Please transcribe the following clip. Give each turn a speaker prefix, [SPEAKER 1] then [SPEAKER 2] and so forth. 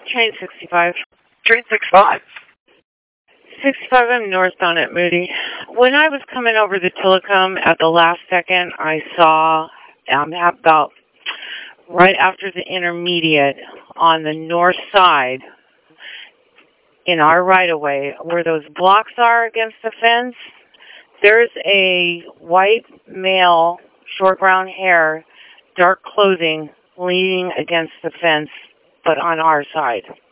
[SPEAKER 1] Train 65.
[SPEAKER 2] Train 65.
[SPEAKER 1] 65, I'm northbound at Moody. When I was coming over the Tillicum at the last second, I saw about right after the intermediate on the north side in our right-of-way, where those blocks are against the fence, there's a white male, short brown hair, dark clothing, leaning against the fence, but on our side.